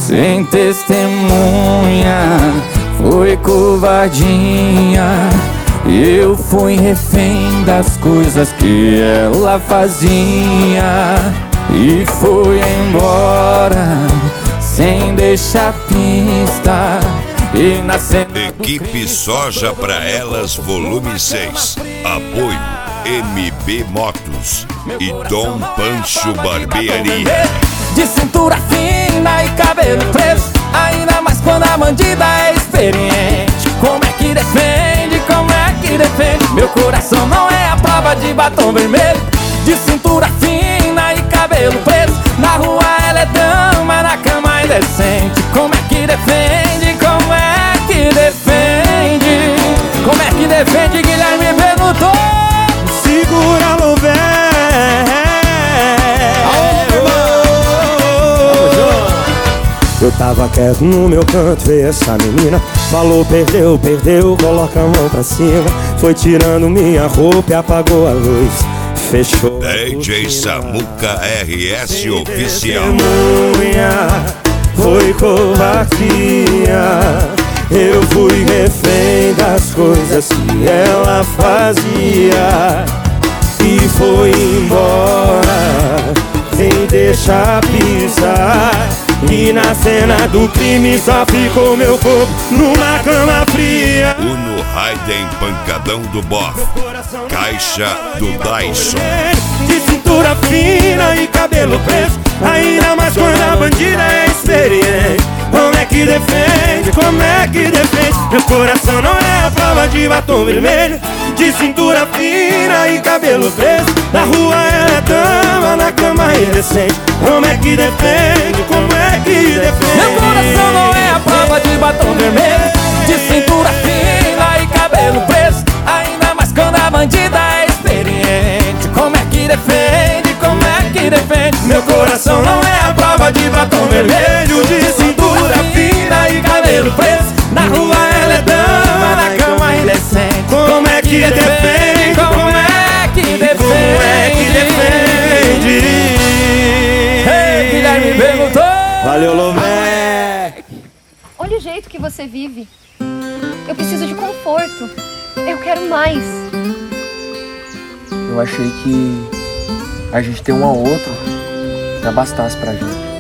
sem testemunha, foi covardia. Eu fui refém das coisas que ela fazia e foi embora sem deixar pista. E na cena Equipe Soja pra Elas Volume 6. Apoio MB Motos e Dom Pancho Barbearia. De cintura fina e cabelo preso, ainda mais quando a bandida é experiente. Como é que defende, como é que defende? Meu coração não é a prova de batom vermelho. De cintura fina e cabelo preso, na rua ela é dama, na cama é indecente. Como é que defende, como é que defende? Como é que defende, Guilherme perguntou. Segura, Louvé. Eu tava quieto no meu canto, veio essa menina, falou perdeu, perdeu, coloca a mão pra cima. Foi tirando minha roupa e apagou a luz, fechou. DJ Samuca RS Oficial. Foi covardia. Eu fui refém das coisas que ela fazia e foi embora sem deixar pisar. E na cena do crime só ficou meu corpo numa cama fria. Uno Raiden Pancadão do Boff, Caixa do Dyson. De cintura fina e cabelo preso, ainda mais quando a bandida é experiente. Como é que defende, como é que defende? Meu coração não é a prova de batom vermelho. De cintura fina e cabelo preso, na rua ela é dama, na cama é indecente. Como é que defende, como é que defende? Meu coração não é a prova de batom vermelho. De cintura fina e cabelo preso, ainda mais quando a bandida é experiente. Como é que defende, como é que defende? Meu coração não é a prova de batom vermelho. De cintura fina e cabelo preso, na rua ela é dama, na cama é indecente. como é que defende? Como é que defende? Como é que defende? Hey, Guilherme perguntou. Valeu, Lomé. Olha o jeito que você vive. Eu preciso de conforto. Eu quero mais. Eu achei que a gente ter um ao outro já bastasse pra gente.